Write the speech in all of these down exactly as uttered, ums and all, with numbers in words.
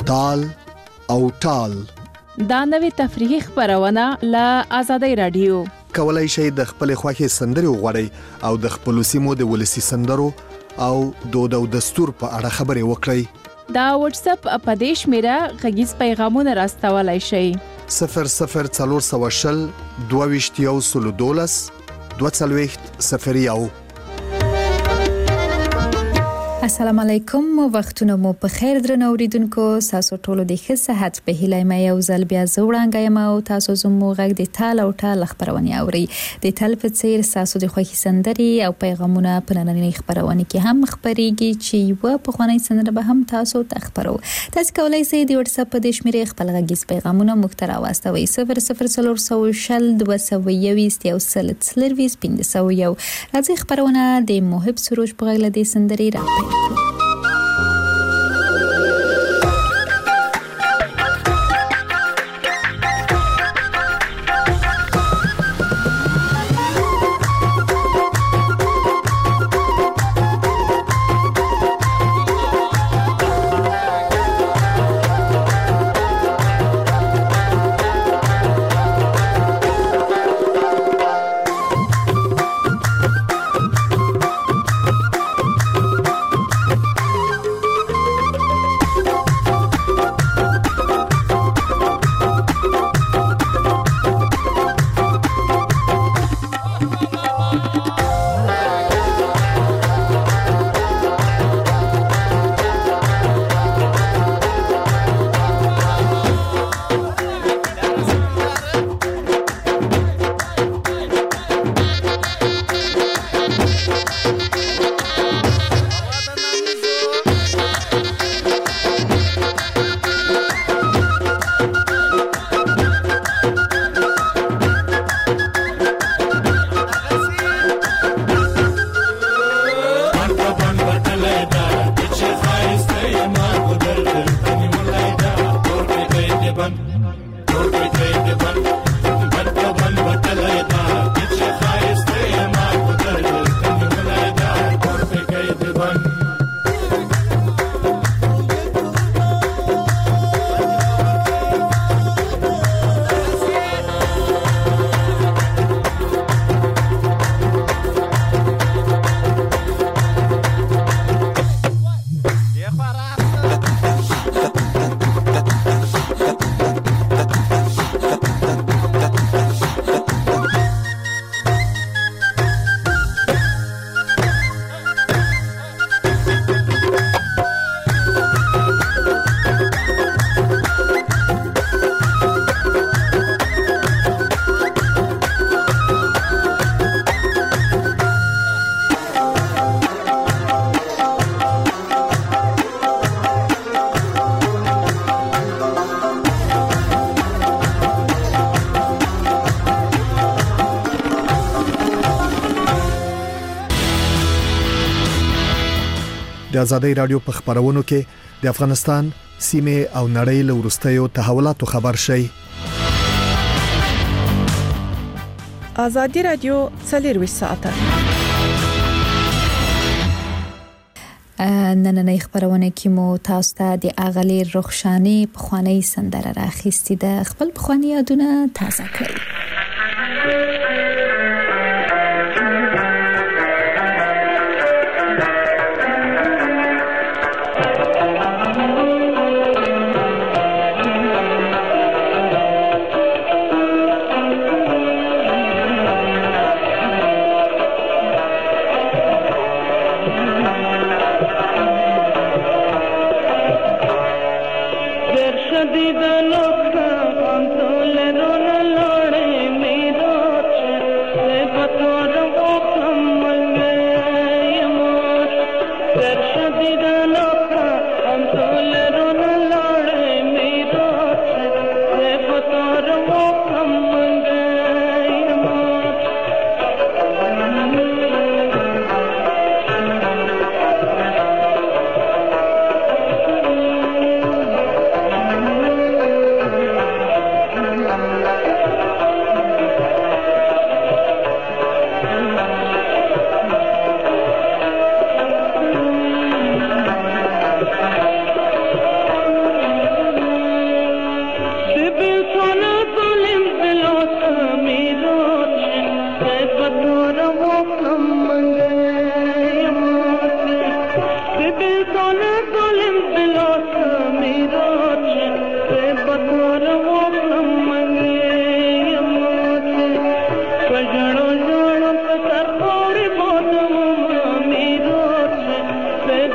تال او ټال. دا نوې تفریحي خبرونه له آزادۍ رادیو. کولای شئ د خپل خوښي سندرې وغواړئ او د خپل سیمو د ولسی سندرو او دود او دستور په اړه خبرې وکړئ. دا واتس اپ اپدیش میرا غږیز پیغامونه راستولای شئ. صفر صفر څلور سوه شل دوه ویشت یو سلو دولس دوه څلوېښت صفر یو. السلام علیکم، وختونه مو په خیر درنو اوریدونکو. تاسو ټول د ښه صحت په هیله مې یو ځل بیا زوړانګه یم او تاسو زموږ غږ د تال او ټال خبرونه اوري. د تل په څیر تاسو د خوښي سندري او پیغامونه په نننۍ خبرونه کې هم خبريږي چې یو په خواني سندره به هم تاسو ته خبرو. تاسو کولای شئ د واتس اپ د شمیرې خپل غږیز پیغامونه مختار واستوي صفر صفر څلور سوه شل دوه سوه یو یو سل څلرویس پنځه سوه یو. راځي خبرونه د محب سروش په غږ د سندري را د آزادۍ رادیو په خبرونو کې د افغانستان سیمه او نړۍ له وروستیو تحولاتو خبر شي. آزادۍ رادیو څلرویشت ساعته نننۍ خبرونه کې مو تاسو ته د اغلی رخشانی په خواني سندره راخېستې ده. خپل په خواني یادونه تازه کړئ.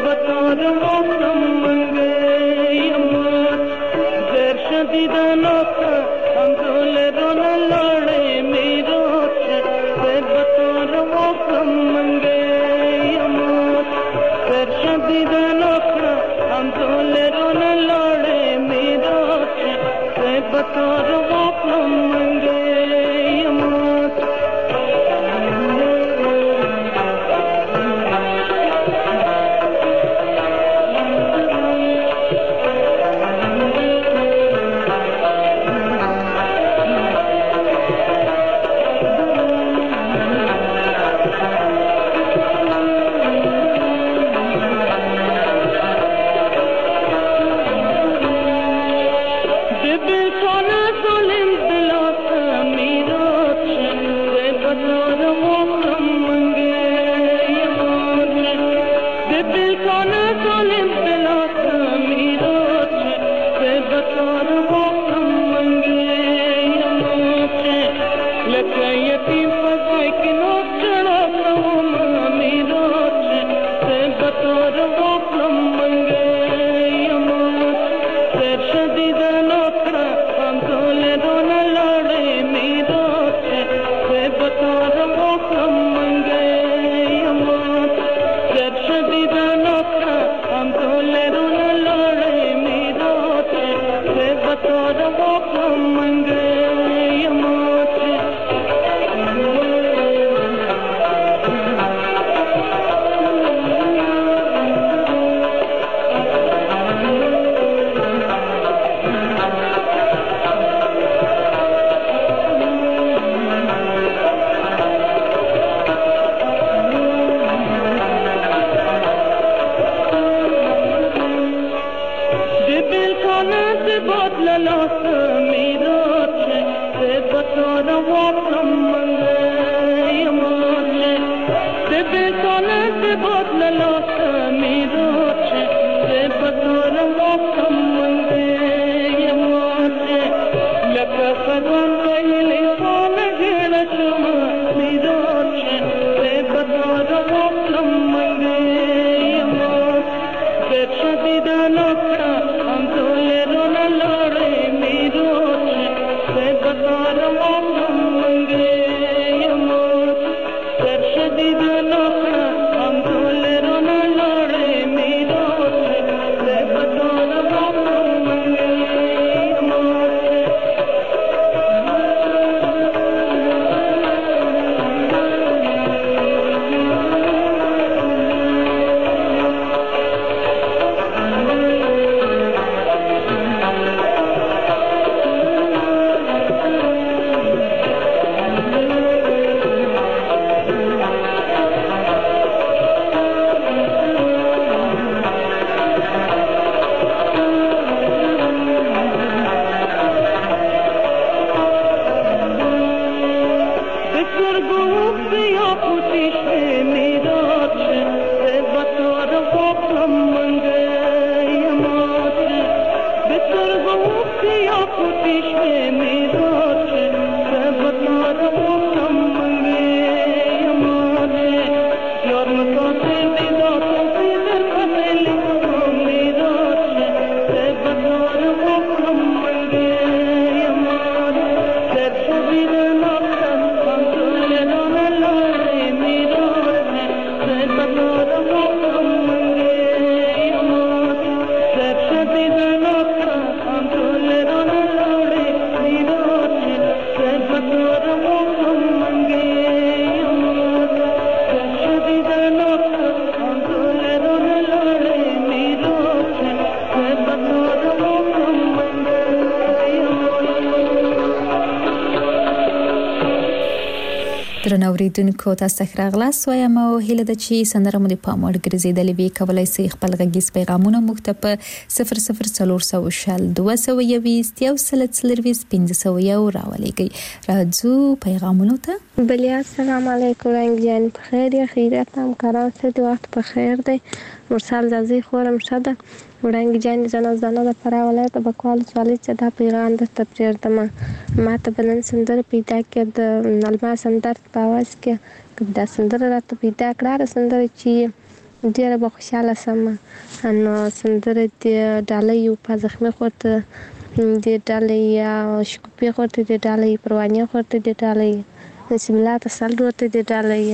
درنو اوریدونکو تاسو ته راغلاست وایم او هیله ده چې سندره مو د پام وړ ګرځېدلې وي. کولای شئ خپل غږیز پیغامونه موږ ته په صفر صفر څلور شل دوه سوه یویشت یو سل څلرویشت پنځه سوه یو راولېږئ. راځو پیغامونو ته. بلیا السلام علیکم رنگ جان بخیر یا خیریت هم کاران ست وقت بخیر دی. مرسل زازی خورم شده ورنگ جان زنا زنا د پراولای په کال سوالي چې دا پیغام د تپریر دمه ما ته بلن سندر پیدا کې د نلما سندر په واس کې کدا سندر راته پیدا کړه سندر چې ډیره به خوشاله سم. نو سندره د ډالۍ په زخمه خورته د ډالۍ یا شکوپی خورته د ډالۍ پروانه خورته د ډالۍ نسیم الله تسل ورته د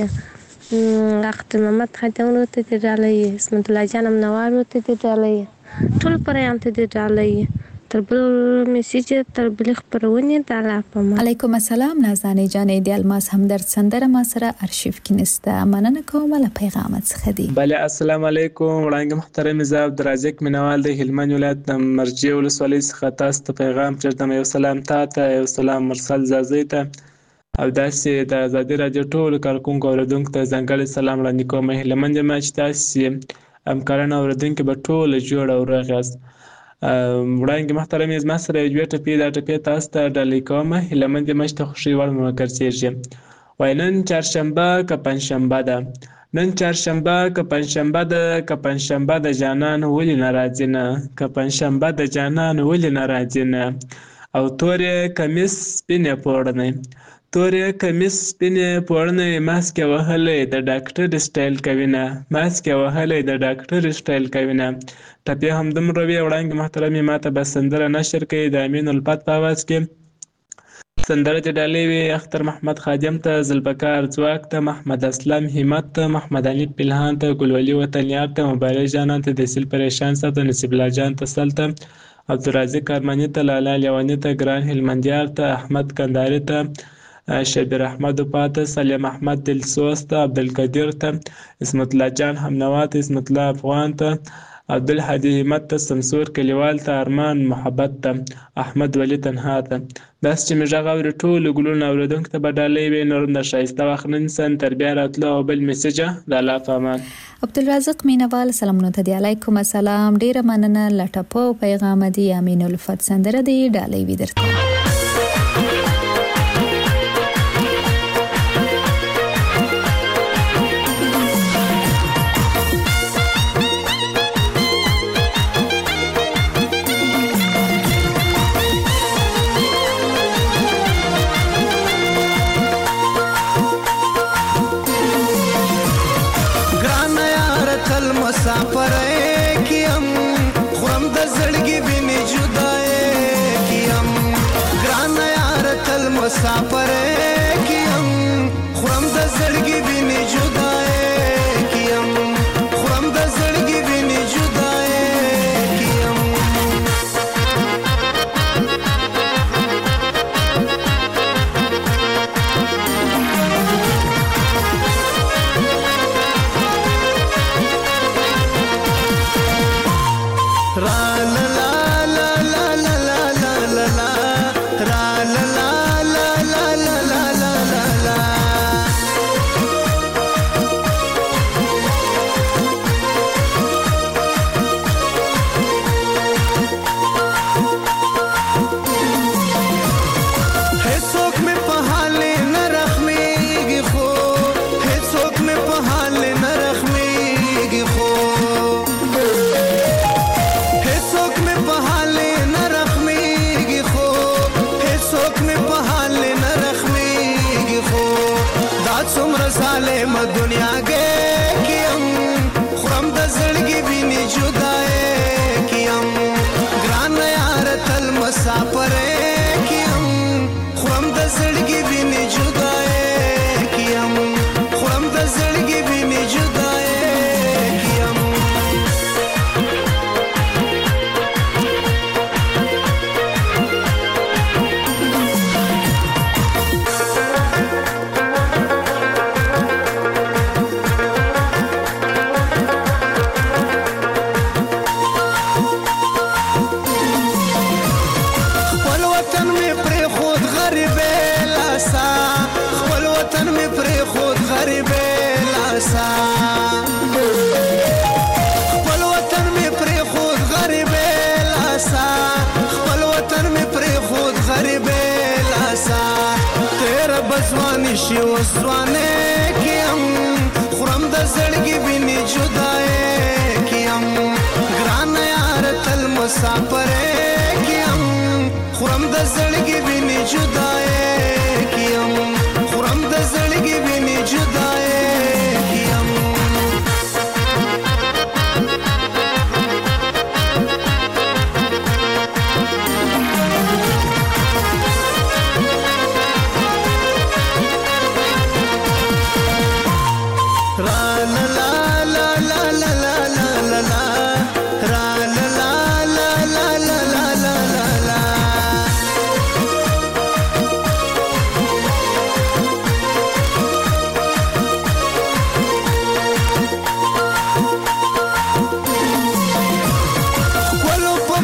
ډالۍ اخت محمد خاتون ورته د ډالۍ اسمت الله جانم نوار ورته د ډالۍ ټول پرېام ته د ډالۍ تر بل میسیج تر بل خبرونه د الله په ما. علیکم السلام نازنې جانې د الماس همدرد سندره ما سره ارشیف کې نسته. مننه کوم له پیغامت څخه دی. بله السلام علیکم وړاندې محترم زه عبدالرزاق منوال د هلمند ولایت د مرجع ولسوالۍ څخه تاسو ته پیغام چرته یو سلام تاته یو سلام مرسل زازی ته او داسې د ازادي رادیو ټولو کارکونکو اوریدونکو ته ځانګړی سلام وړاندې کوم. هیله مند یم چې تاسې همکاران اوریدونکي به ټول جوړ او روغ یاست. وړاندې محترم زما سره یو دوه ټپې دا ټپې تاسو ته ډالۍ کوم. هیله مند یم چې ته خوښۍ وړ مې وګرځېږي. وایي نن چهارشنبه که پنجشنبه ده، نن چهارشنبه که پنجشنبه ده، که پنجشنبه د جانان ولې نه راځي نه، که پنجشنبه د جانان ولې نه راځي نه. او تورې کمیس سپینې پوړنۍ، تورې کمیس سپینې پوړنۍ، ماسک یې وهلی د ډاکټر سټایل کوي نه، ماسک یې وهلی د ډاکټر سټایل کوي نه. ټپې همدومره وي. وړاندې محترمې ما ته به سندره نشر کوي د امین الفت په اواز کې. سندره د ډالۍ وي اختر محمد خادم ته، ذوالبقار ځواک ته، محمد اسلم همت ته، محمد علي پلهان ته، ګلولي وطنیار ته، مبارک جانان ته، د سیل پریشان ته، نصیب الله جان ته، سل ته، عبدالرازق ارمني ته، لالا لیواني ته، ګران هلمندیار ته، احمد کنداري ته، شبیر احمد پاته، سلیم احمد دلسوز ته، عبدالقدیر ته، اسمت الله جان همنوا ته، اسمت الله افغان ته، عبدالحدی همت ته، سمسور کلیوال ته، ارمان محبت ته، احمد ولی تنها ته. داسې چې مې غږ اوري ټولو ګلونو اوریدونکو ته به ډالۍ وي. نور هم د ښایسته وخت نه نیسم تر بیا راتلو او بل میسیجه د الله په امان. عبدالرزاق مینوال سلامونه ته دی. علیکم السلام ډیره مننه لټپو پیغام دی. امین الفت سندره دی ډالۍ وي درته.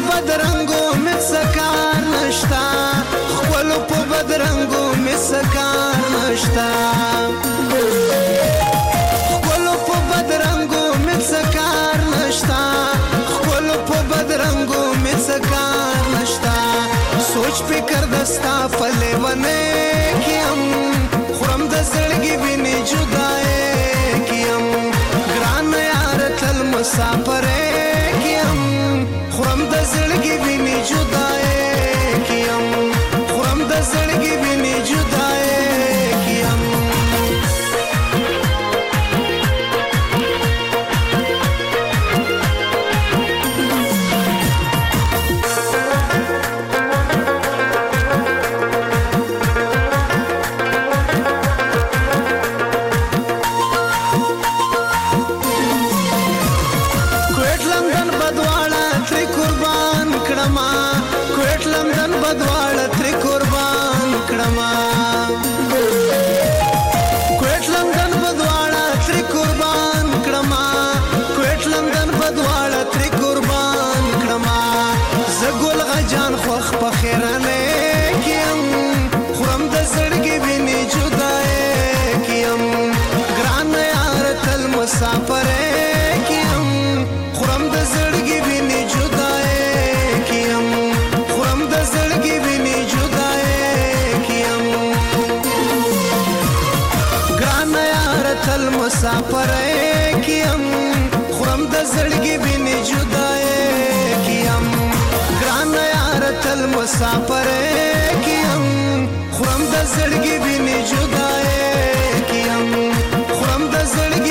بدرنګو مې سکار نشتا خپل په بدرنګو مې سکار نشتا خپل په بدرنګو مې سکار نشتا خپل په بدرنګو مې سکار نشتا سوچ فکر دستا پلے ونه کیم خرم د زړګي بني جدای کیم ګران یار تل مسافر کیم خرم د زړګي بني جدای کیم خرم د زړګي بني جدای کیم مسافر کیم خرم د زړګي بني جدای کیم خرم د زړګي بني جدای کیم ګران یار تل مسافر کیم خرم د زړګي بني جدای کیم ګران یار تل مسافر کیم خرم د زړګي بني جدای کیم خرم د زړګي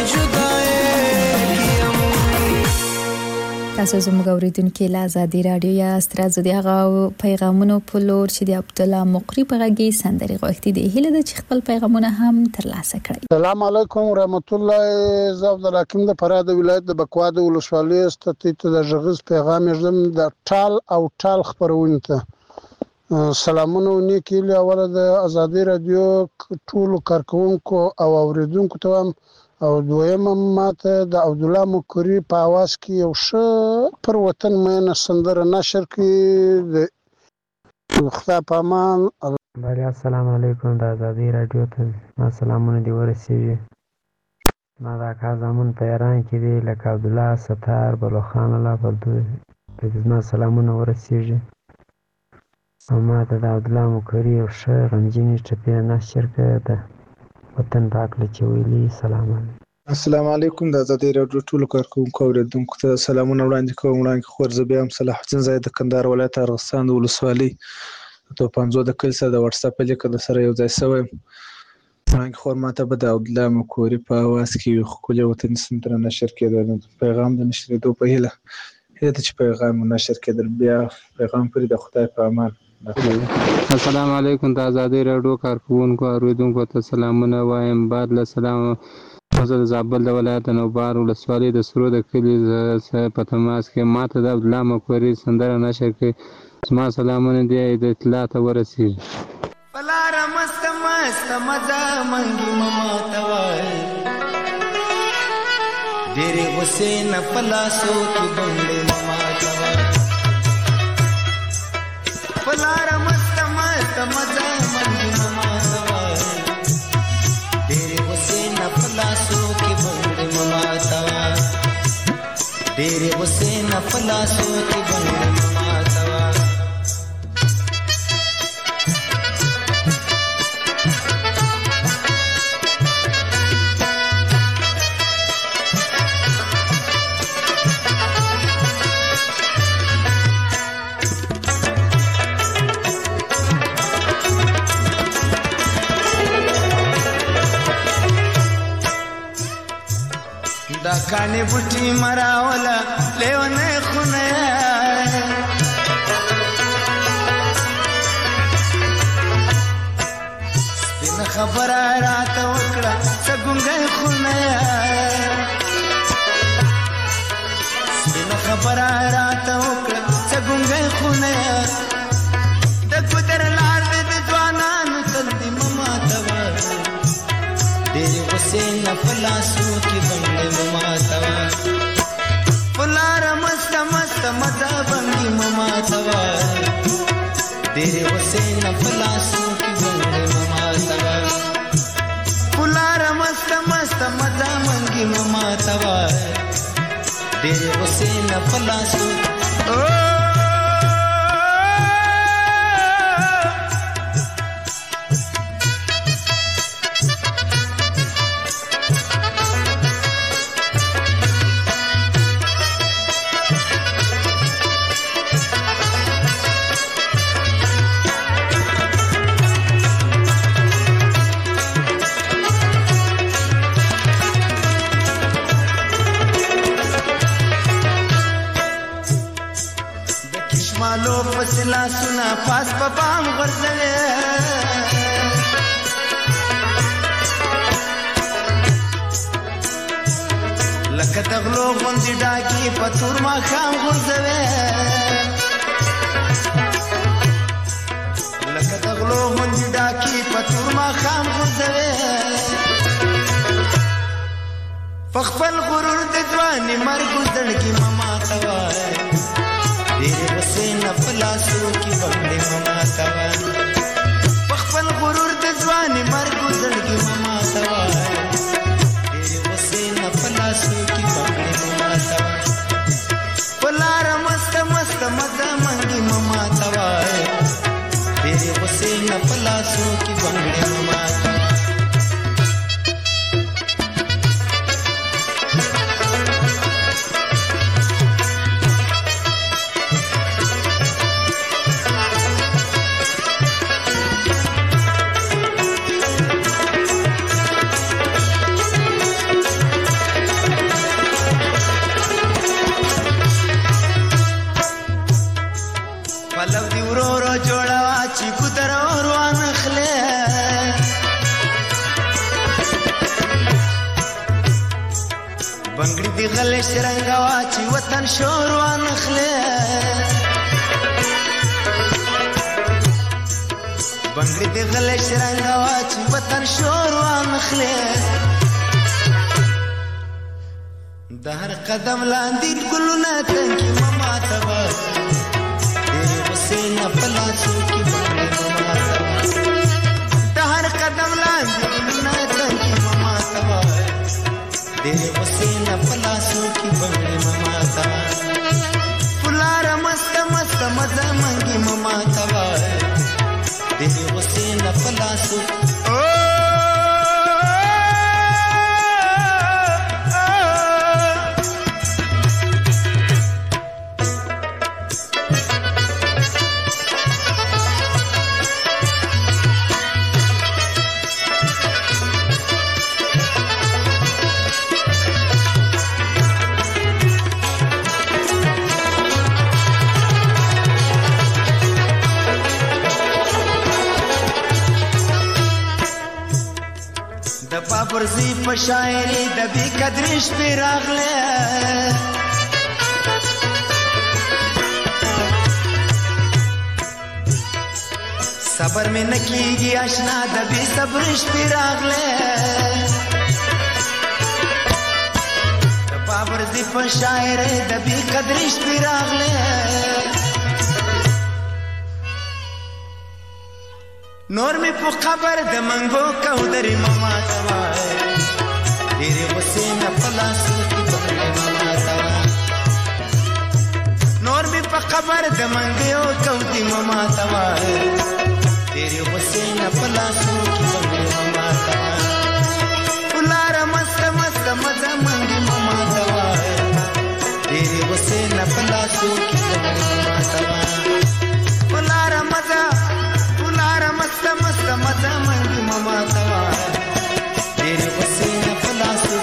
تاسو زموږ اوریدونکو له ازادي رادیو یا سترازو دی هغه پیغامونو په لور چې د عبد الله مقری په غږی سندري غوښتي دی هله د خپل پیغامونه هم ترلاسه کړئ. السلام علیکم ورحمت الله. زه عبد الحکیم د فراه د ولایت د بکوا د ولسوالۍ ستې ته د ژغز پیغام یې د ټال او ټال خبرونه ته سلامونه نیکی له اوله د ازادي رادیو ټول کارکونکو او اوریدونکو ته او دویم ماته د عبد الله مقری په आवाज کې یو ښه پر وطن مینه سندره نشر کړي د خدا پامان. بله السلام علیکم د ازادي رادیو ته ما سلامونه دی ورسیږي. ما دا کار زمون په ایران کې دی لکه عبد الله ستار بلوخان الله پردو د ما سلامونه ورسیږي. ما ته د عبد الله مقری یو ښه غمجنې ټپې نشر کړي ده وطن پاک لچې ویلي. سلام علیکم. السلام علیکم د ازادي رادیو ټولو کارکونکو اوریدونکو ته سلامونه وړاندې کوم. وړاندې خو زه بیا هم صلاح الدین زاید د کندهار ولایت ارغستان د ولسوالۍ تو پنځو د کل سره د واتس اپ لیک د سره یو ځای شوی. وړاندې خو ماته به د عبد الله مقری په आवाज کې یو خپل وطن سندره نشر کېده. پیغام د نشریدو په هیله هله چې پیغام نشر کېدل بیا پیغام پرې د خدای په امان. السلام علیکم د ازادي رادیو کارکونکو اوریدونکو ته سلامونه وایم. بعد له سلام زه د زابل د ولایت نوبار ولسوالۍ د سرو د کلي په تماس کې ماته د عبد الله مقری سندره نشر کړي. زما سلامونه دی د اطلاع ته ورسیږي. پلار مست مست مزه منګي مما توای ډېرې غصې نه پلاسو کې بنګړې مما توای پلار مست مست مزه منګي مما توای ډېرې غصې نه پلاسو کې بنګړې مما توای ډېرې غصې نه پلاسو کې بنګړې مما توای دا کانی بوټي مراولا لیونه خونه سپین خبره راته وکړه څنګه خونه سپین خبره راته وکړه څنګه خونه د ګدر لار د ځوانانو تل دې مما توا ډېرې غصې نه په لاسو کې بنګړې مما توای پلار مست مست मस्त मजा बंगी ममा तवा तेरे हुसैन पलासों की बंगे ममा तवा पुलार मस्त मस्त मजा मंगी ममा तवा तेरे हुसैन पलासों ओ मालो फसला सुना पास पपाम गरजवे लका तगलो बंदी डाकी पथुर मा खाम गरजवे लका तगलो बंदी डाकी पथुर मा खाम गरजवे फखफल गुरूर दजवानी मर गुजर की ममा तवाए तेरे हुसैन पलासों की बंगले ममा तवा पखपल गुरूर दजवानी मर गुजर की ममा तवा तेरे हुसैन पलासों की बंगले ममा तवा पलारा मस्त मस्त मजा मंगी ममा तवा तेरे हुसैन पलासों की बंगले ममा तवा पलव दी उरो जोड़ा ची कुदर और नखले बंगड़ी दी गले शरंगावा ची वतन शोर व नखले बंगड़ी दी गले शरंगावा ची वतन शोर व नखले दहर कदम लांदी कुलना तंकी ममा तबा हुसैन पलासों की बंगले ममा तवा दहर कदम लांदी गुलना तंकी ममा तवा तेरे हुसैन पलासों की बंगले ममा तवा पुलारा मस्त मस्त मजा मंगी ममा तवा तेरे हुसैन पलासों ओ برزی په شاعری د بی قدرش پی راغله صبر میں نکیږي آشنا د بی صبرش پی راغله د برزی په شاعری د بی قدرش پی راغله نور می په خبر د منګو کو درې مما توا तेरे हुसैन पलासों की बंगले ममा तवा नोर भी पखबर द मंगियो कौती ममा तवा तेरे हुसैन पलासों की बंगले ममा तवा पुलारा मस्त मस्त मजा मंगी ममा तवा तेरे हुसैन पलासों की बंगले ममा तवा पुलारा मजा पुलारा मस्त मस्त मजा मंगी ममा तवा तेरे हुसैन पलासों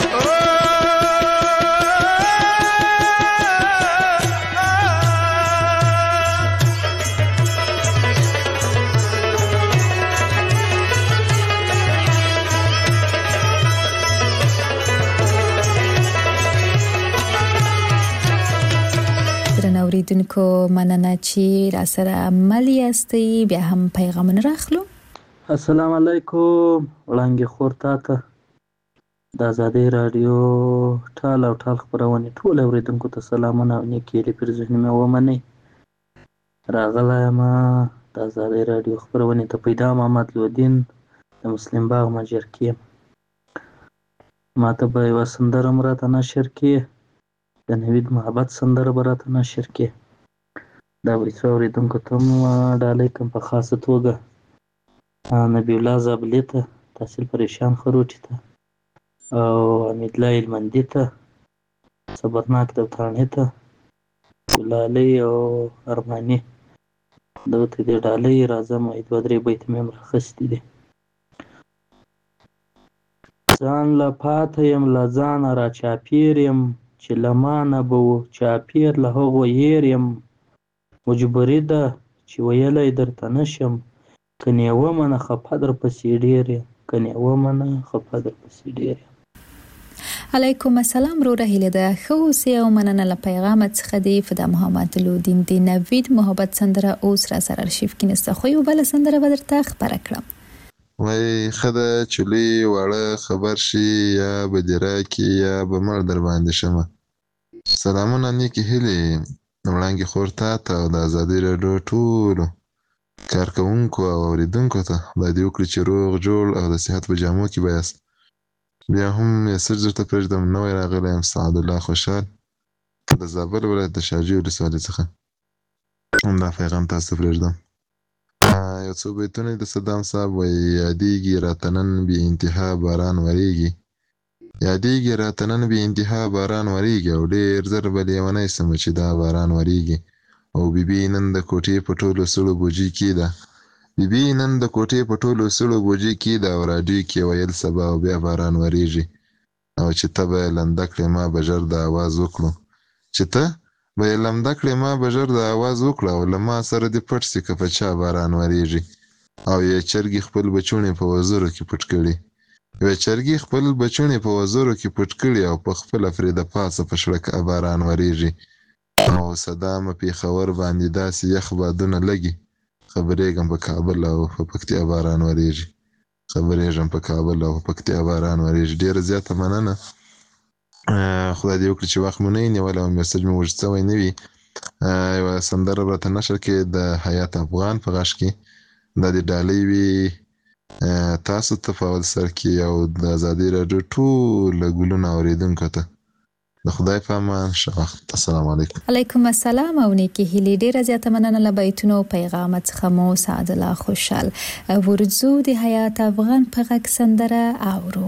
اوریدونکو مننه چې را سره عمل یاستئ بیا هم پیغامونه راخلو. السلام علیکم وړانګې خور تا ته د ازادۍ راډیو ټال او ټال خپرونې ټول اوریدونکو ته سلامونه او نیکې هیلې پر ذهن مې ومنئ. راغلی یم د ازادۍ راډیو خپرونې ته پیدا محمد لودین د مسلم باغ مجرکي یم. ما ته به یوه سندره هم راته نشر کړي، د نوید محبت سندره به راته نشر کړي. دا به څو اورېدونکو ته هم ډالۍ کړم په خاصه توګه نبي الله زابلي ته، تحصیل پریشان خروټي ته او حمیدالله هلمندي ته، صبرناک دوتاڼي ته، ګلالۍ او ارماني دغه ته دې ډالۍ راځم. دوه درې بیته مې هم راخیستي دي. ځان له پاته یم له ځانه را چاپېر یم، چې له ما نه به و چاپېر له هغو هېر یم. مجبوري ده چې ویلی درته نشم، که نیوه منه خفه درپسې ډېر یم، که نیوه منه خفه درپسې ډېر یم. علیکم السلام وروره، هیله ده ښه اوسې او مننه له پیغامت څخه دی. فدا محمد لودین د نوید محبت سندره اوس را سره ارشیف کې نسته، خو یو بله سندره به درته خپره کړم. وای ښه ده چې لوی واړه خبر شي، یا به دې راکړي یا به مړ در باندې شمه. سلامونه نیکې هیلې وړانګې خور تا ته او د ازادۍ راډیو ټولو کارکوونکو او اورېدونکو ته خدای دې وکړي چې روغ جوړ او د صحت په جامو کې به یاست. بیا هم میسج درته پرېږدم، نوی راغلی یم سعدالله خوشحال د زابل ولایت د شاجوی ولسوالۍ څخه. همدا پیغام تاسو ته پرېږدم. یو څو بیتونه د صدام صاحب وایي: یادېږي راته نن بې انتها باران ورېږي، یادېږي راته نن بې انتها باران ورېږي، او ډېر زر به لیونی سمه چې دا باران ورېږي. او بیبي نن د کوټې په ټولو سړو بوجي کې ده، بیبي نن د کوټې په ټولو سړو بوجي کې ده، او راډیو کې ویل سبا او بیا باران ورېږي. او چې ته به یې لمده کړې ما به ژر د اواز وکړو، چې ته به یې لمده کړې ما به ژر د اواز وکړه، او له ما سره دې پټ سي که په چا باران ورېږي. او یې چرګې خپل بچوڼې په وزرو کې پټ کړي، یوې چرګې خپل بچوڼې په وزرو کې پټ کړي، او په خپله پرې د پاسه په شړکه باران ورېږي. او صدامه پېښور باندې داسې یخ بادونه لګي، خبرېږم په کابل او په پکتیا باران ورېږي، خبرېږم په کابل او په پکتیا باران ورېږي. ډېره زیاته مننه، خدای دې وکړي چې وخت مو نه وي نیولی او میسج مې اوږد شوی نه وي. یوه سندره به راته نشر کړې د حیات افغان په غږ کې، دا دې ډالۍ وي تاسو ته په اول سر کې او د ازادۍ راډیو ټوله ګلونه اورېدونکو ته. د خدای په امان، ښه وخت. السلام علیکم. علیکم السلام او نیکې هیلې. ډېره زیاته مننه له بیتونو او پیغامت څخه مو سعدالله خوشحال. ورځو د حیات افغان په غږ سندره اورو.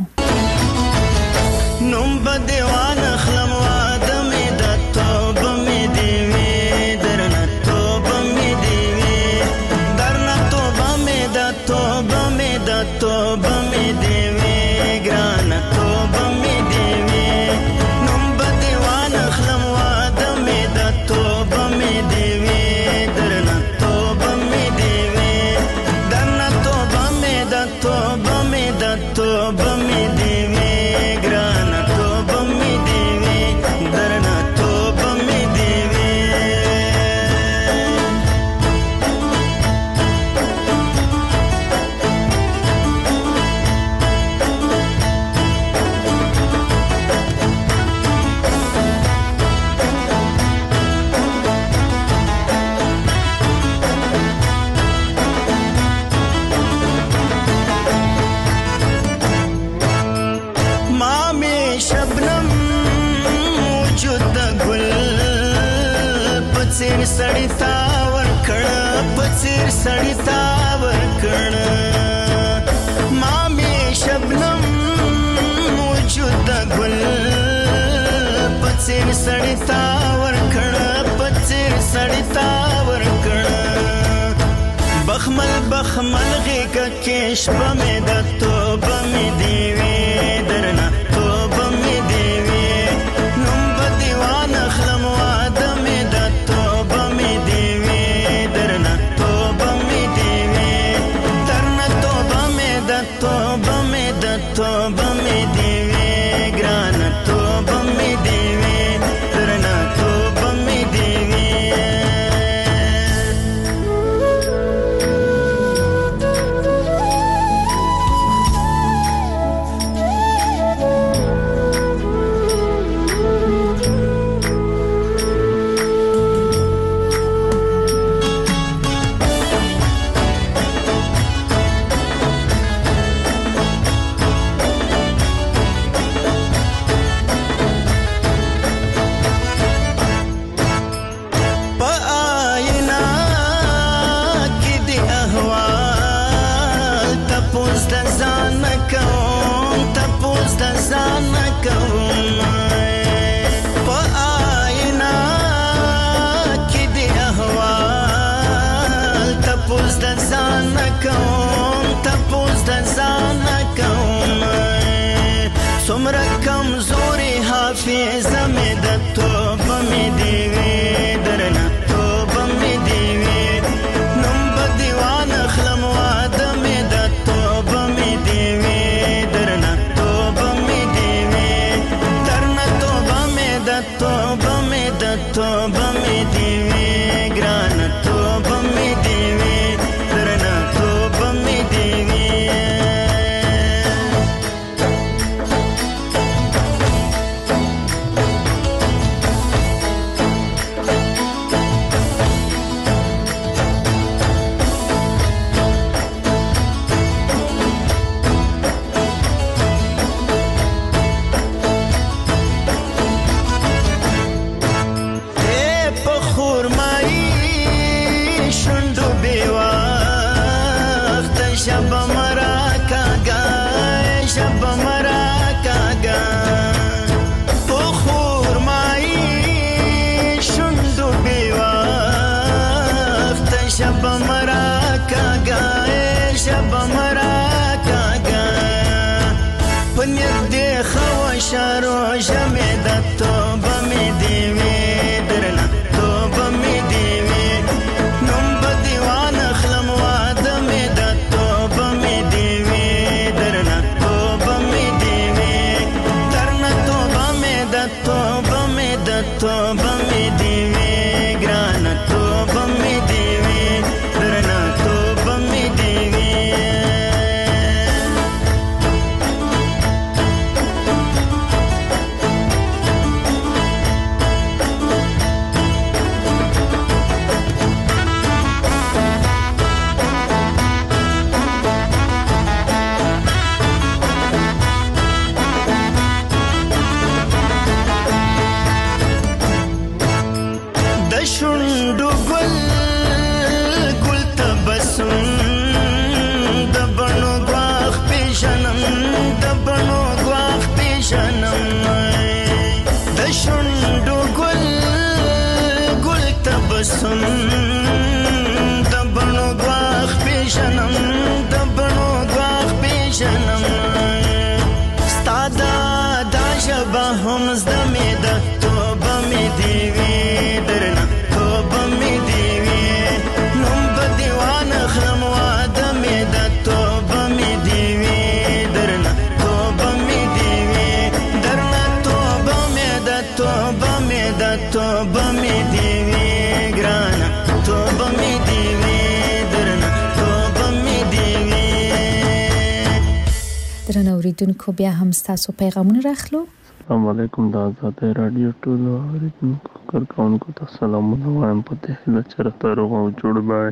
نوم به دیوان اخلم واده مې د توبه مې دې وي، درنه توبه مې دې وي، درنه توبه مې د توبه مې د توبه مې دې وي، ګرانه توبه مې دې وي. نوم به دیوان اخلم واده مې د توبه مې دې وي، درنه توبه مې دې وي، درنه توبه مې د توبه مې د توبه مې دې وي، ګرانه توبه مې دې وي، درنه توبه مې دې وي. سړی تا ورکړه په څېر سړی تا ورکړه، ما مې شبنم وجود د ګل په څېر سړی تا ورکړه، په څېر سړی تا ورکړه. بخمل بخمل غېږه کې شپه مې د توبه مې دې وي، درنه توبه مې دې وي. نوم به دیوان اخلم واده مې د توبه مې دې وي، درنه توبه مې دې وي، درنه توبه مې د توبه مې د توبه مې دې وي، ګرانه توبه مې دې وي، درنه توبه مې دې وي. ځان کوم تپوس د ځان کوم څومره کمزوري حافظه مې د توبه مې دی وي درنه توبه مې دی وي نوم به دیوان اخلم واده مې د توبه مې دی وي درنه توبه مې دی وي درنه توبه مې د توبه مې د توبه مې دی وي ګرانه توبه مې دی وي درنه توبه مې دی وي شارو جمع د توبه مې دی وي درنه توبه مې دی وي نوم به دیوان اخلم واده مې د توبه مې دی وي درنه توبه مې دی وي درنه توبه مې د توبه مې د توبه مې دی وي ګرانه توبه مې دی وي درنه توبه مې دی وي سن د بڼو ګواښ پیژنم د بڼو ګواښ پیژنم ستا دا ژبه هم زده مې ده توبه مې دی وي درنه توبه مې دی وي نوم به دیوان اخلم واده مې ده توبه مې دی وي درنه توبه مې دی وي درنه توبه مې ده توبه مې ده توبه مې دی وي ګرانه توبه مې دی وي درنه توبه مې دی وي درنه اوریدونکو بیا هم ستاسو پیغامونه راخلو. السلام علیکم د آزادۍ راډیو ټولو اوریدونکو کارکوونکو ته سلامونه وایم په دې هیله چې راته روغ او جوړ به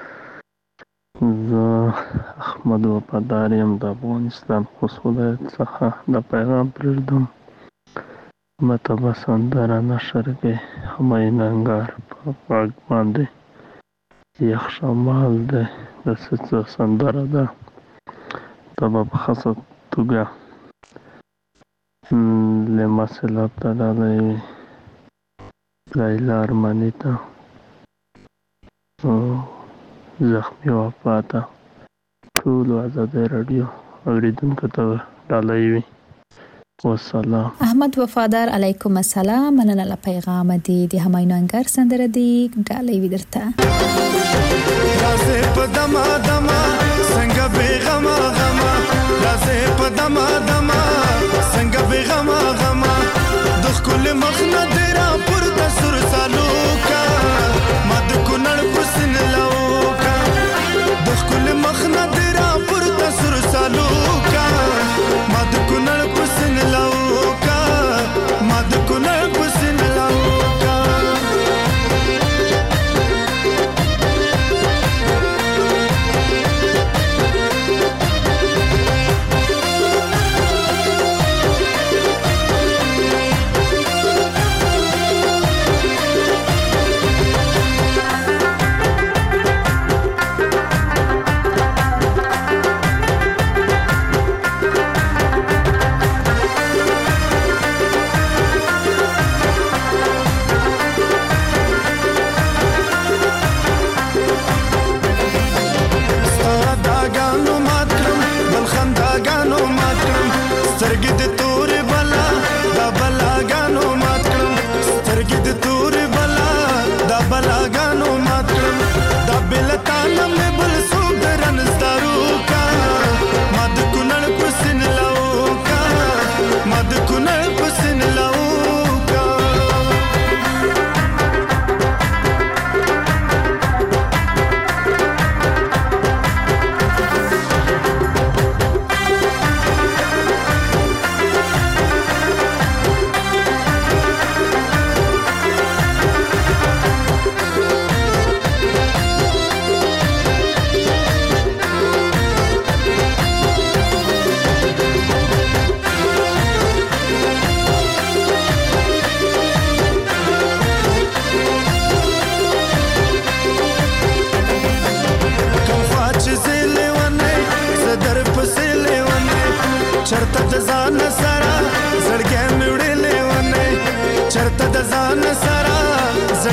زه احمد وفادار یم د افغانستان خوست ولایت څخه د پیغام پرېږدم مته به سندره نشر کې همایون انګار په غږ باندې یخ شمال دی د څه سندره ده دا به په خاصه توګه لمسل ته ډالۍ وي لیلا ارماني ته زخمي وفا ته ټولو آزادۍ راډیو اورېدونکو ته ډالۍ وي. والسلام. احمد وفادار علیکم السلام. مننه له پیغام دی د همایون انګار سندره دی ډالۍ وي درته. رازه په دما دما څنګه بیغما غما رازه په دما دما څنګه بیغما غما د خپل مخ نه درا پر د سر سالوکا مد کونړ پسن لوکا د خپل مخ نه درا پر د سر سالوکا مد کونړ پسن لوکا مد کونړ پسن لوکا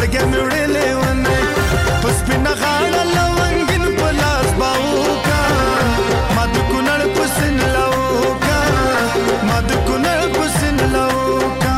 زړګې مې وړلې ونه په سپینه غاړه لونګین په لاس باوکا ما د کونړ په سین لاوکا ما د کونړ په سین لاوکا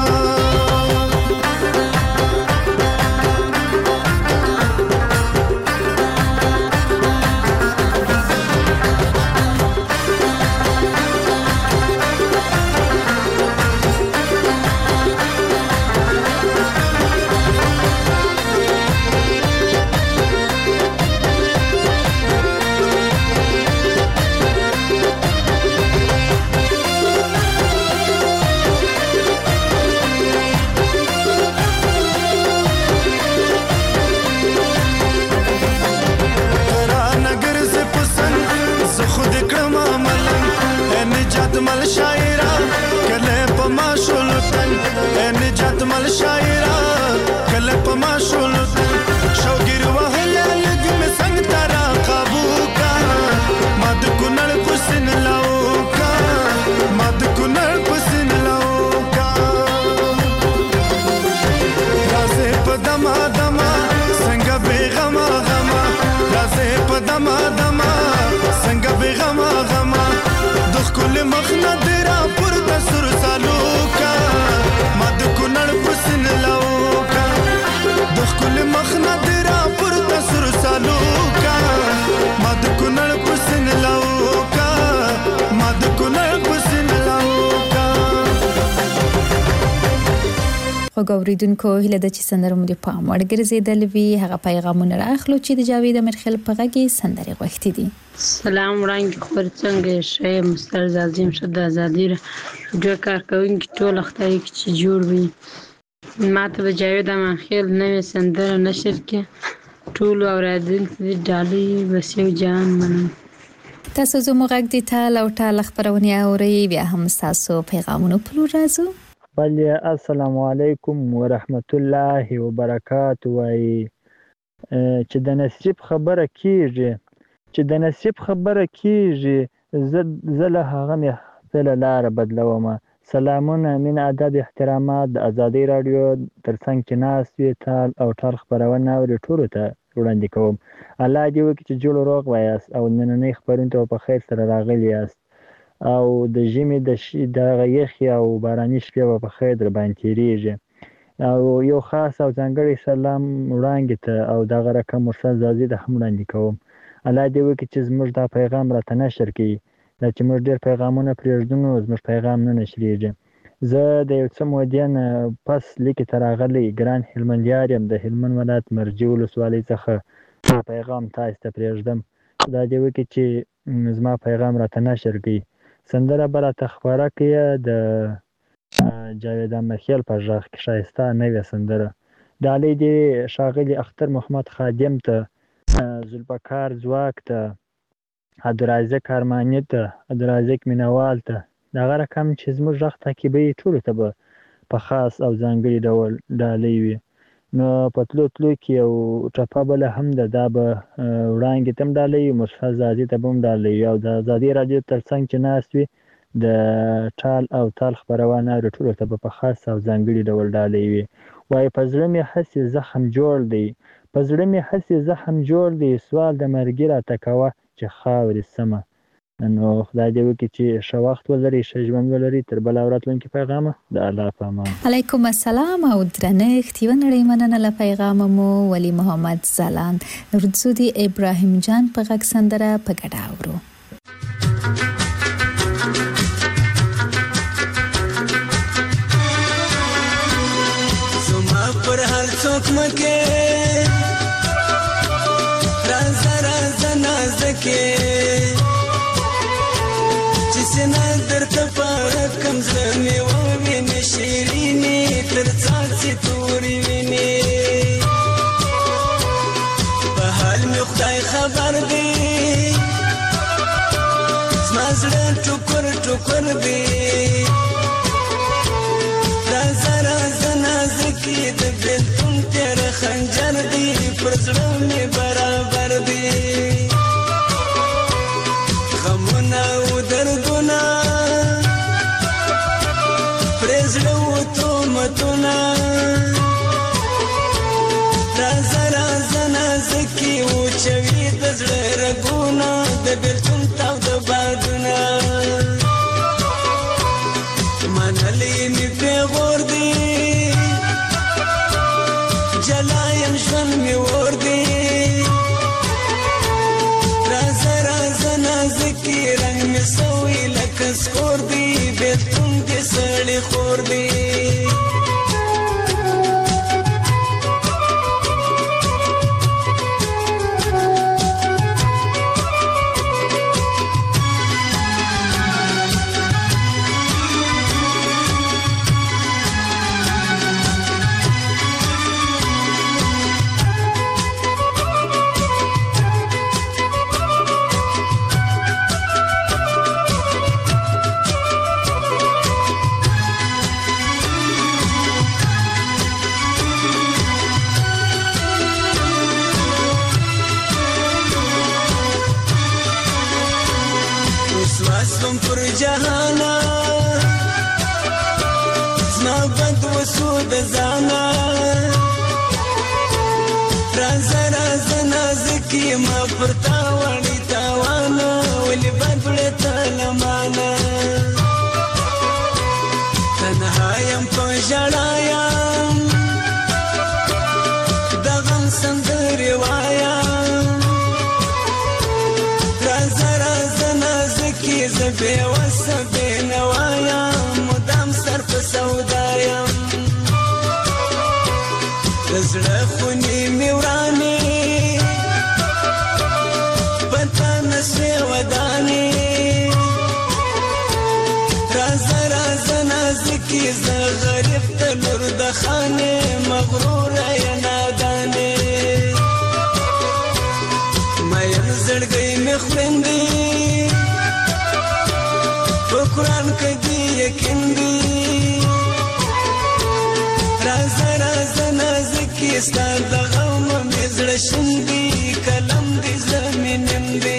مل شاعرا کله په ما شولتن ان جات مل شاعرا کله په ما شولتن شوګیر وهله لګ مې څنګه ترا قابو کا ما د کونړ حسین لاوکا ما د کونړ حسین لاوکا رازه په دما دما څنګه بیغما غما رازه په دما دما څنګه بیغما غما کل مخنا درا پر تسر سالوکا ما د کونړ حسین لاوکا د کل مخنا درا پر تسر سالوکا ما د کونړ حسین لاوکا ما د کونړ حسین لاوکا خو ګوریدونکو هله د چې سندره مو د پام وړ ګرځیدل وی هغه پیغامونه راخلو چې د جاوید امرخیل په غږی سندره غوښتي دي. سلام وړاندې خبر څنګه شې مستر عظیم شد ازادي جو کار کوونکی ټول اختیاري چې جوړ وي ما ته د جاوید امرخیل نوې سندره نشر کې ټول اوریدونکو د ډالۍ وسیو جان منم. تاسو زموږ غږ د ټال او ټال خبرونه اوري بیا هم تاسو پیغامونه پلو راځو. بله السلام علیکم ورحمت الله وبرکاته. وای چې د نصیب خبره کیږي چې د نصیب خبره کیږي زه له هغه مې خپله لاره بدلوم. سلامونه مین ادب احترامات د ازادي راډیو ترڅنګ چې ناست وي ټال او ټال خبرونه اوري ټولو ته وړاندې کوم. الله دې وکړي چې جوړ روغ وایاست او نننۍ خبرونه ته په خیر سره راغلي یاست او د ژمي د دغه یخي او باراني شپې به په خیر در باندې تېرېږي. او یو خاص او ځانګړی سلام وړاندې ته او دغه رقم مرسل زازي ته هم وړاندې کوم. الله دې وکړي چې زموږ دا پیغام راته نشر کړي. دا چې موږ ډېر پیغامونه پرېږدو نو زموږ پیغام نه نشرېږي. زه د یو څه مودې نه پس لیکې ته راغلی ګران هلمندیار یم د هلمند ولایت مرجې ولسوالۍ څخه پیغام تاسو ته پرېږدم. دا دې وکړي چې زما پیغام راته نشر کړي. سندره به راته خپاره کړي د جاوید امرخیل په غږ کې ښایسته نوې سندره. ډالۍ دې ښاغلي اختر محمد خادم ته، ذوالفقار ځواک ته، عبدالرازق ارماني ته، عبدالرازق مینوال ته، دغه رقم چې زموږ غږ تعقیبوي ټولو ته به په خاص او ځانګړي ډول ډالۍ وي. نو په تلو تلو کې یو ټپه بله هم ده، دا به وړانګې ته هم ډالۍ وي، مرسل زادي ته به هم ډالۍ وي او د ازادي راډیو تر څنګ چې ناست وي د ټال او تال خپرونه اوري ټولو ته به په خاص او ځانګړي ډول ډالۍ وي. وایي په زړه مې هسې زخم جوړ دی، په زړه مې هسې زخم جوړ دی، سوال د مرګي راته کوه چې خاورې سمه. نو خدای دې وکړي چې ښه وخت ولري، ښه ژوند ولري. تر بله او راتلونکي پیغامه د الله په امان. علیکم السلام او درنښت. یوه نړۍ مننه له پیغامه مو ولی محمد ځلاند ورځو د ابراهیم جان په غږ سندره په ګډه اورو. زما پر هر څوک مکه راز راز نازکه سنا درته پاره کم زمي و ویني شیرینی تر څاڅي توري ویني په حال می خدای خبر دی زما زړه ټوکر ټوکر دی راز راز نازکي د بلتون تیر خنجر دی پر زړه می برابر دی غمونه و دردونه پرزړه و تومتونه ژوند مې ور دی رازه رازه نازکې رنګ مې سوی لکه سکور دی بېلتون دې سړی خور دی وسوم پر جهانا زما بد وسو د ځانا رازه رازه نازکې ما پر تا وړي تاوانا ولې بد وړې ته لمانه تنها یم په ژړا یم د غم سندرې وایم رازه رازه نازکې زه بېوسه بېنوا یم مدام سر په سودا یم د زړه خونې مې ورانې په تا نه سوې ودانې رازه رازه نازکې زه غریب ته لور د خانې مغروره یې نادانې مین زړګی مې خویندې په قرآن کې دې یقین دی رازه رازه نازکې ستا د غم مې زړه شین دی قلم دې زړه مې نیم دی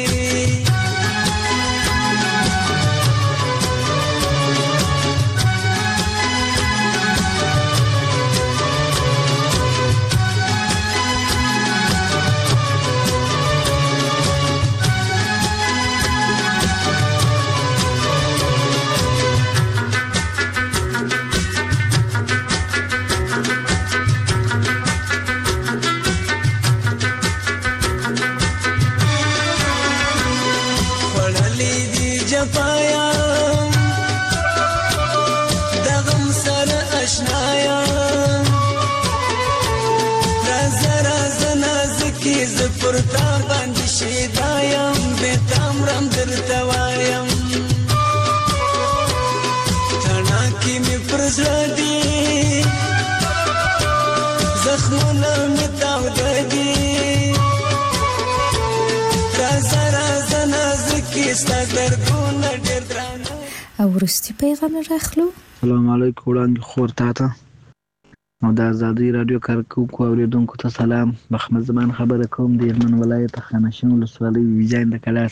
جفایا د غم سره اشنایا رازه رازه نازکې زه پر تا باندې شیدا یم بېتا مرم درته وایم تڼاکې مې پر زړه دي زخمونه مې تاوده دي رازه رازه نازکې ستا دردونه ډېر درانه. او وروستي پیغام راخلو. السلام علیکم وړاندې خور تا ته او د ازادۍ راډیو کارکوونکو اورېدونکو ته سلام. محمد زمان خبره کوم د هلمند ولایت خانشین ولسوالۍ ویجاین د کلاس.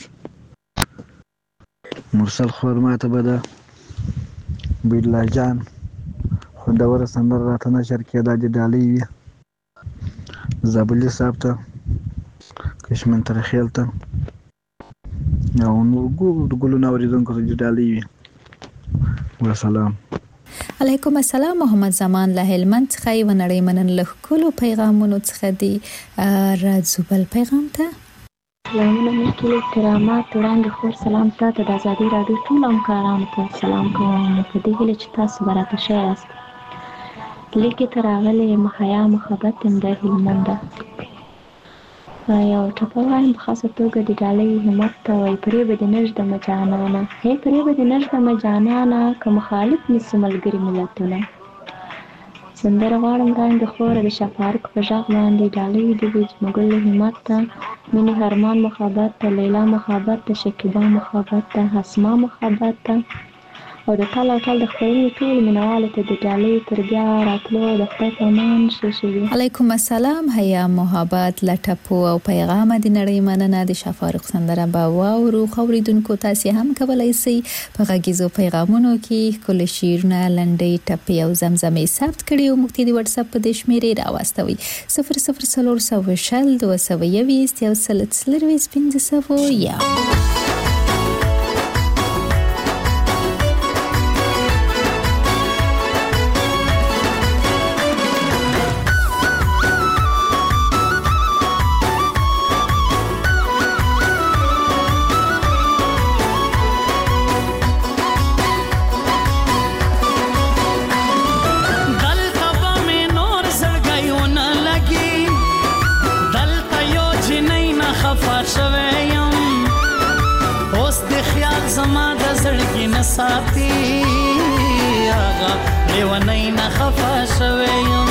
مرسل خور ماته به د بیلا جان خوندوره سندره راته نشر کېده د ډالۍ وي زابلي صاحب ته کشمن ترخیل ته او نور ګلونه اورېدونکو ته د ډالۍ وي. وسلام. علیکم السلام. محمد زمان له هلمند څخه یو نړۍ منن له ټولو پیغامونو څخه دی راځو بل پیغام ته. سلامونه مې ټول کرامات وړاندې خور سلام تاسو د ازادي راډیو ټول همکارانو ته سلام کوم په دې هیله چې تاسو براته ښه یاست. لیکې ته راغلې محیا محبت یم د هلمند یو ټپه وایم په خاصه توګه د ډالۍ همت ته وایي پرې به دې نږدمه جانانه هی پرې به دې نږدمه جانانه که مخالف نیسي ملګري ملتونه. سندره غواړم وړاندې خوره د شفارق په غږ باندې ډالۍ د بجمګل همت ته مینې هرمان محبت ته لیلا محبت ته شکیبا محبت ته حسما محبت ته او د ټال او ټال د خپرونې ټول مینوالو ته د ډالۍ تر بیا راتلو د خدای په امان ښه شوي. علیکم السلام. حیا محبت لټپو او پیغام د نړۍ مننه د شفارق سندره به واورو. اوریدونکو تاسو هم کولای شئ په غږیزو پیغامونو کې ښکلي شعرونه لنډۍ ټپې او زمزمې ثبت کړئ او موږ ته د واتس اپ په دې شمیرې راواستوئ صفر صفر څلور سوه شل دوه سوه یویشت یو سل څلرویشت پنځه سوه یا دغه لیونۍ نه خفه شوی یم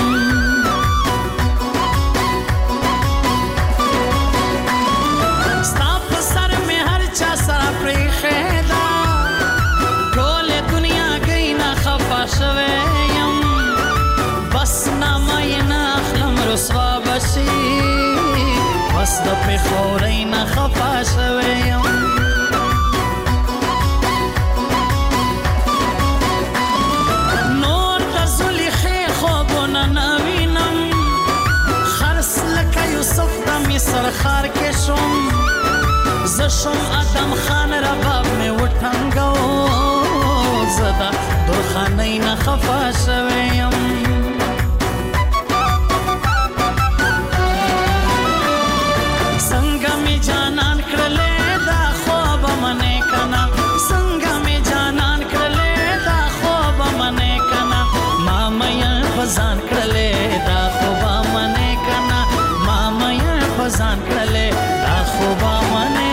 ستا په سر مې هر چا سره پرېښې ده ټولې دنیاګۍ نه خفه شوی یم بس نامه یې نه اخلم رسوا به شي بس د پېښورۍ نه خفه شوی یم نور د زلیخې خوبونه نه وینم خرس لکه یوسف د مصر ښار کې شوم زه شوم ادم خان رباب مې وټنګو زه د درخانۍ نه خفه شوی یم څنګه مې جانان کړلې دا خوبه منې کنه څنګه مې جانان کړلې دا خوبه منې کنه ما مې په ځان کړلې دا خوبه منې کنه ما مې په ځان کړلې دا خوبه منې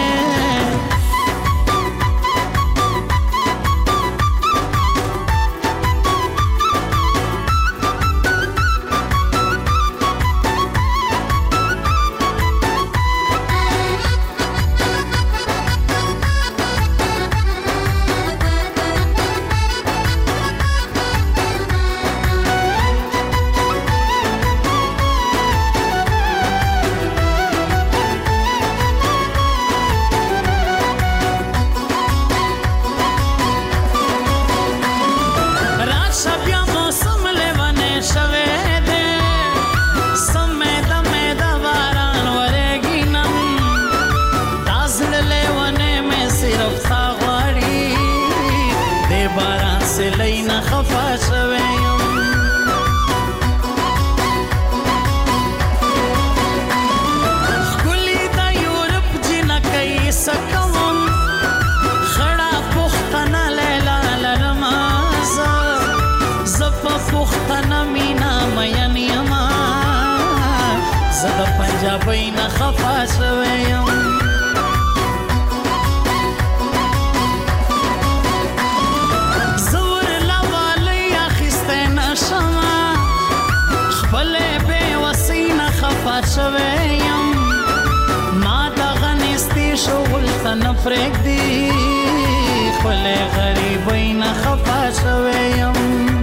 پنجابۍ نه خفه شوی یم زه ورله والی اخیستی نه شمه خپلې بېوسۍ نه خفه شوی یم ما دغه نیستي شغل ته نه پرېږدي خپلې غریبۍ نه خفه شوی یم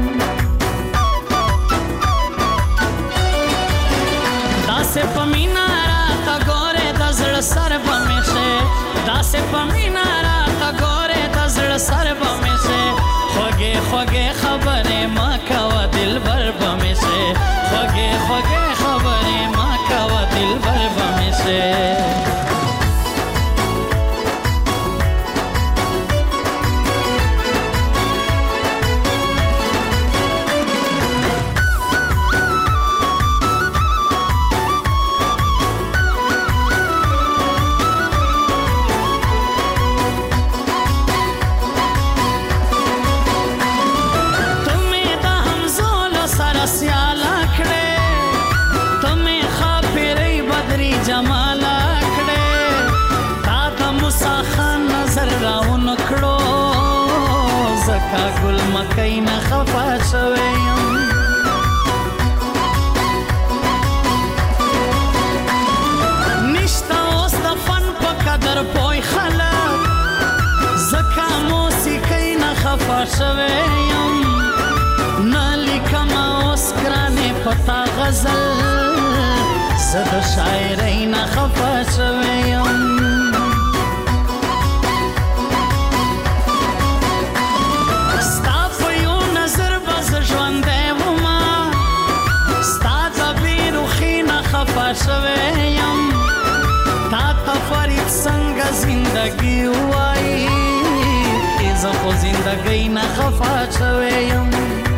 داسې په مینه راته ګورې د زړه سر به مې شې داسې په مینه راته ګورې د زړه سر به مې شې خوږې خوږې خبرې مه کوه دلبر به مې شې خوږې خوږې خبرې مه کوه دلبر به مې شې ګل مکۍ نه خفه شوی یم نشته اوس د فن په قدر پوی خلک ځکه موسیقۍ نه خفه شوی یم نه لیکمه اوس ګرانې په تا غزل زه د شاعرۍ نه خفه شوی یم شوی یم تا ته فرید څنګه زندګي وایي زه خو زندګۍ نه خفه شوی یم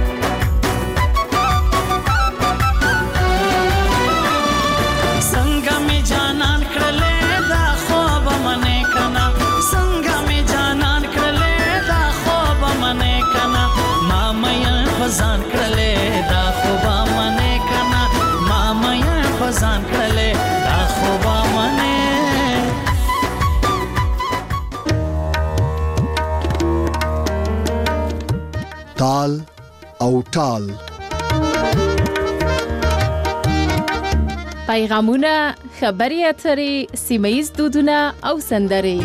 څنګه مې جانان کړلې دا خوبه منې کنه څنګه مې جانان کړلې دا خوبه منې کنه ما مې په ځان کړلې دا خوبه منې کنه ما مې په ځان کړلې دا خوبه منې تال او ټال. پیغامونه، خبري اترې، سیمه‌ییز دودونه او سندرې.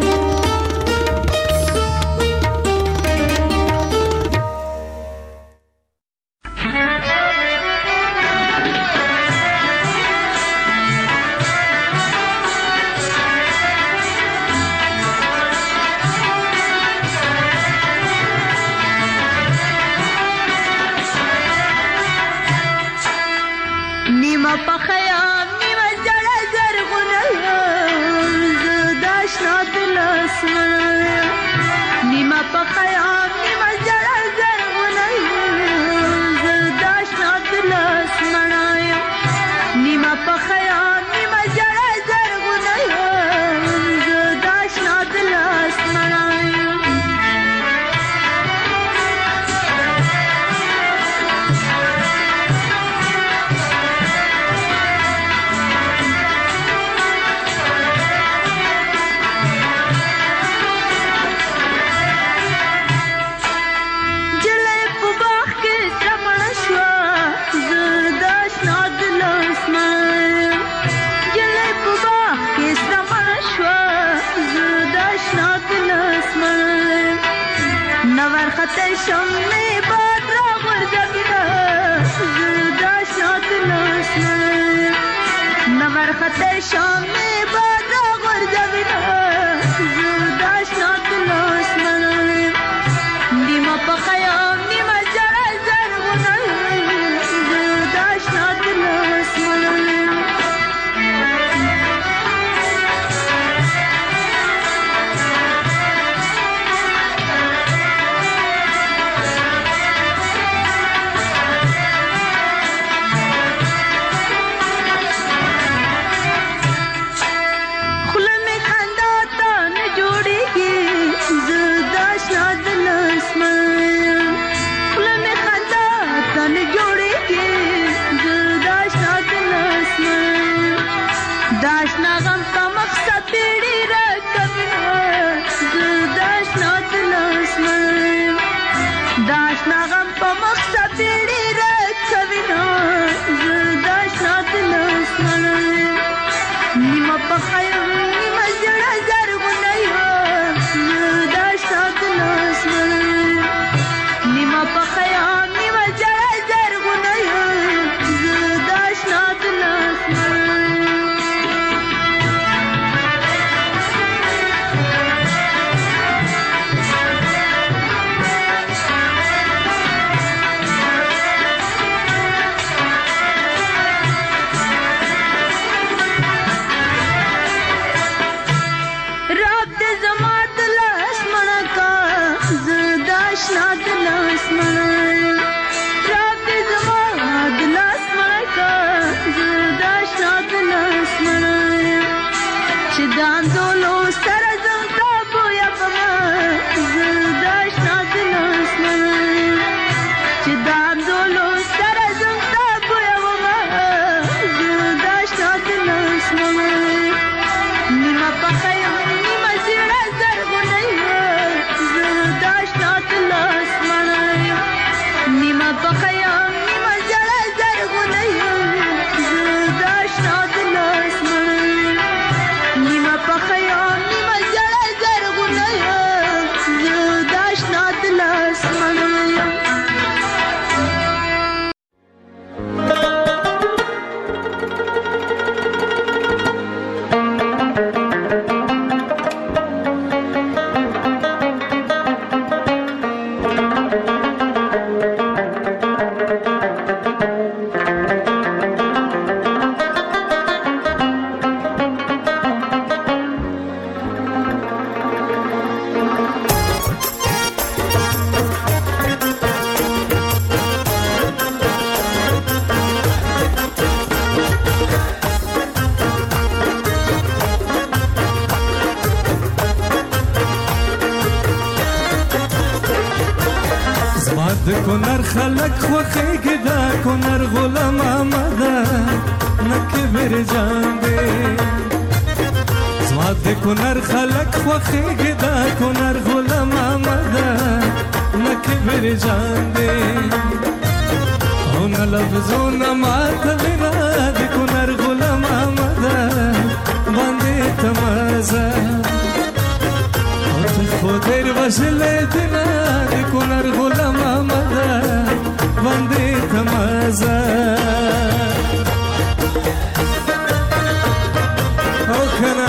د کونر خلک خوخیږي دا کونر غلام آمده نکه بر جان دے زما د کونر خلک خوخیږي دا کونر غلام آمده نکه کبر جان دے ہونا لفظونا ماتا بنا دی کنر غلام آمدا باندے تمازا خودر وشلے دینا دی کنر غلام آمدا باندے تمازا او کنا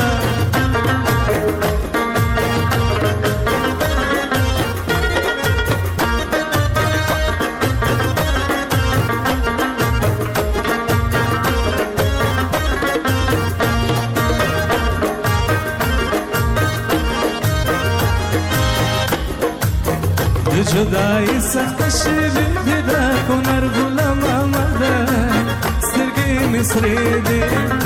جدائی سخت شیوی دیدا کنر غلام آمدا سترگی مصری دی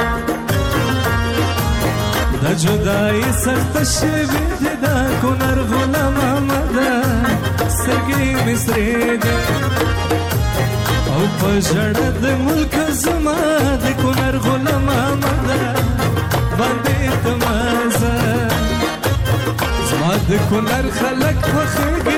دا جدائی سخت شیوی دیدا کنر غلام آمدا سترگی مصری دی او پجڑد ملک زما دی کنر غلام آمدا باندې تمازا زما د کنر خلق خوخیږي